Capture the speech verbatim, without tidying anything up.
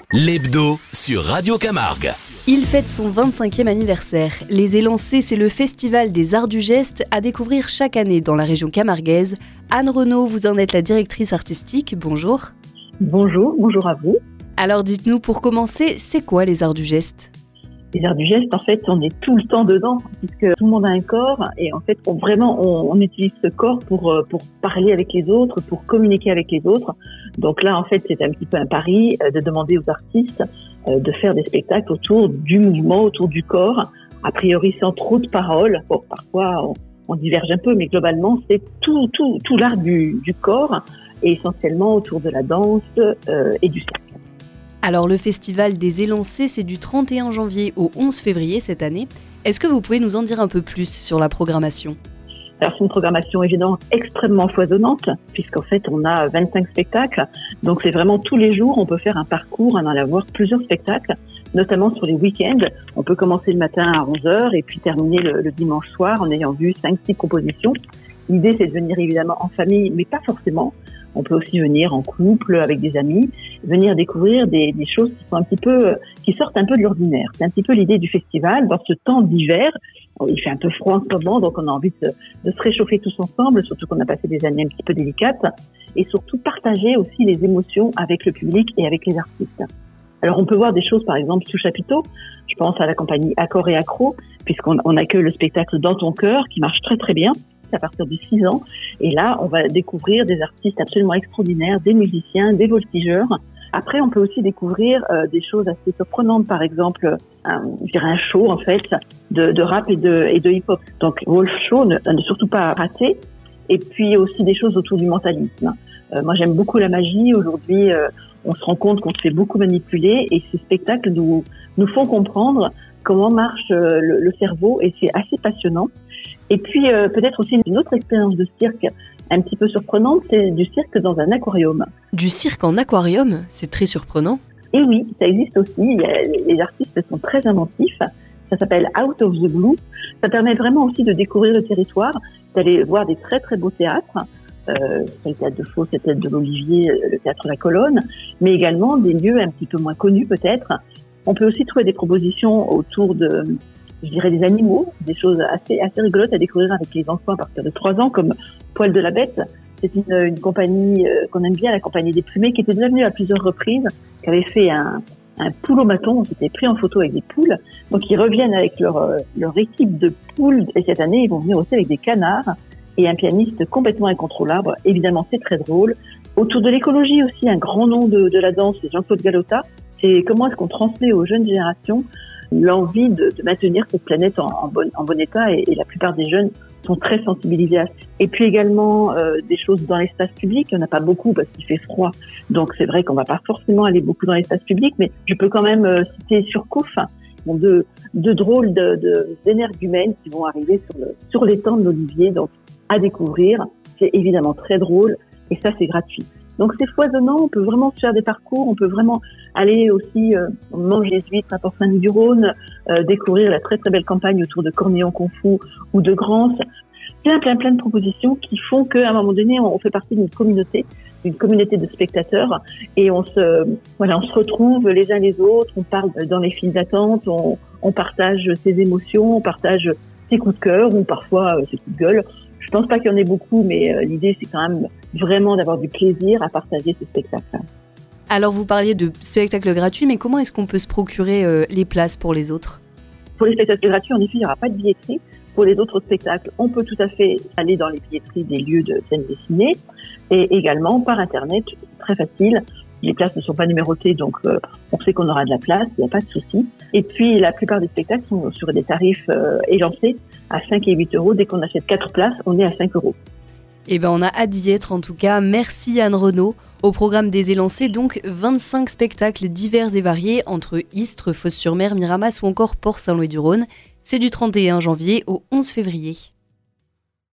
L'hebdo sur Radio Camargue. Il fête son vingt-cinquième anniversaire. Les Élancés, c'est le festival des arts du geste à découvrir chaque année dans la région camarguaise. Anne Renaud, vous en êtes la directrice artistique. Bonjour. Bonjour, bonjour à vous. Alors dites-nous, pour commencer, c'est quoi les arts du geste ? Les arts du geste, en fait, on est tout le temps dedans, puisque tout le monde a un corps, et en fait, on, vraiment, on, on utilise ce corps pour pour parler avec les autres, pour communiquer avec les autres. Donc là, en fait, c'est un petit peu un pari euh, de demander aux artistes euh, de faire des spectacles autour du mouvement, autour du corps, a priori sans trop de paroles. Bon, parfois, on, on diverge un peu, mais globalement, c'est tout tout tout l'art du, du corps, et essentiellement autour de la danse euh, et du cirque. Alors le festival des Élancés, c'est du trente et un janvier au onze février cette année. Est-ce que vous pouvez nous en dire un peu plus sur la programmation ? Alors c'est une programmation évidemment extrêmement foisonnante, puisqu'en fait on a vingt-cinq spectacles, donc c'est vraiment tous les jours on peut faire un parcours, en allant voir plusieurs spectacles, notamment sur les week-ends. On peut commencer le matin à onze heures et puis terminer le, le dimanche soir en ayant vu cinq six compositions. L'idée c'est de venir évidemment en famille, mais pas forcément. On peut aussi venir en couple, avec des amis, venir découvrir des, des choses qui sont un petit peu, qui sortent un peu de l'ordinaire. C'est un petit peu l'idée du festival. Dans ce temps d'hiver, il fait un peu froid en ce moment, donc on a envie de, de se réchauffer tous ensemble, surtout qu'on a passé des années un petit peu délicates, et surtout partager aussi les émotions avec le public et avec les artistes. Alors on peut voir des choses par exemple sous chapiteau. Je pense à la compagnie Accord et Accro, puisqu'on on accueille le spectacle Dans ton cœur, qui marche très très bien à partir de six ans. Et là, on va découvrir des artistes absolument extraordinaires, des musiciens, des voltigeurs. Après, on peut aussi découvrir euh, des choses assez surprenantes, par exemple, un, je dirais un show en fait de, de rap et de, et de hip-hop. Donc, Wolf Show, ne, ne surtout pas rater. Et puis aussi des choses autour du mentalisme. Euh, moi, j'aime beaucoup la magie. Aujourd'hui, euh, on se rend compte qu'on se fait beaucoup manipuler, et ces spectacles nous nous font comprendre comment marche euh, le, le cerveau, et c'est assez passionnant. Et puis euh, peut-être aussi une autre expérience de cirque un petit peu surprenante, c'est du cirque dans un aquarium. Du cirque en aquarium, c'est très surprenant. Et oui, ça existe aussi. Les artistes sont très inventifs. Ça s'appelle Out of the Blue. Ça permet vraiment aussi de découvrir le territoire, d'aller voir des très très beaux théâtres. Euh, c'est le théâtre de Faux, c'est le théâtre de l'Olivier, le théâtre de la Colonne, mais également des lieux un petit peu moins connus peut-être. On peut aussi trouver des propositions autour de, je dirais, des animaux, des choses assez assez rigolotes à découvrir avec les enfants à partir de trois ans, comme Poil de la Bête. C'est une, une compagnie euh, qu'on aime bien, la compagnie des Plumets, qui était déjà venue à plusieurs reprises, qui avait fait un, un poulomaton, on s'était pris en photo avec des poules. Donc ils reviennent avec leur, euh, leur équipe de poules, et cette année ils vont venir aussi avec des canards et un pianiste complètement incontrôlable. Évidemment c'est très drôle. Autour de l'écologie aussi, un grand nom de, de la danse, c'est Jean-Claude Galota. C'est comment est-ce qu'on transmet aux jeunes générations l'envie de, de maintenir cette planète en, en, bon, en bon état, et, et la plupart des jeunes sont très sensibilisés à ça. Et puis également euh, des choses dans l'espace public, il n'y en a pas beaucoup parce qu'il fait froid, donc c'est vrai qu'on va pas forcément aller beaucoup dans l'espace public, mais je peux quand même euh, citer Surcouf, bon, de, de drôles de, de, d'énergumènes qui vont arriver sur, le, sur l'étang de l'Olivier, donc à découvrir. C'est évidemment très drôle, et ça c'est gratuit. Donc c'est foisonnant, on peut vraiment faire des parcours, on peut vraiment aller aussi euh, manger les huîtres à Port-Saint-Louis-du-Rhône, euh, découvrir la très très belle campagne autour de Cornillon-Confou ou de Grance. Plein plein plein de propositions qui font qu'à un moment donné, on fait partie d'une communauté, d'une communauté de spectateurs, et on se voilà, on se retrouve les uns les autres, on parle dans les files d'attente, on, on partage ses émotions, on partage ses coups de cœur ou parfois euh, ses coups de gueule. Je pense pas qu'il y en ait beaucoup, mais euh, l'idée c'est quand même vraiment d'avoir du plaisir à partager ce spectacle. Alors vous parliez de spectacles gratuits, mais comment est-ce qu'on peut se procurer euh, les places pour les autres ? Pour les spectacles gratuits, en effet, il n'y aura pas de billetterie. Pour les autres spectacles, on peut tout à fait aller dans les billetteries des lieux de scène dessinée, et également par Internet, très facile. Les places ne sont pas numérotées, donc euh, on sait qu'on aura de la place, il n'y a pas de souci. Et puis la plupart des spectacles sont sur des tarifs euh, élancés à cinq et huit euros. Dès qu'on achète quatre places, on est à cinq euros. Eh ben on a hâte d'y être en tout cas. Merci Anne Renaud. Au programme des Élancés, donc vingt-cinq spectacles divers et variés entre Istres, Fos-sur-Mer, Miramas ou encore Port-Saint-Louis-du-Rhône. C'est du trente et un janvier au onze février.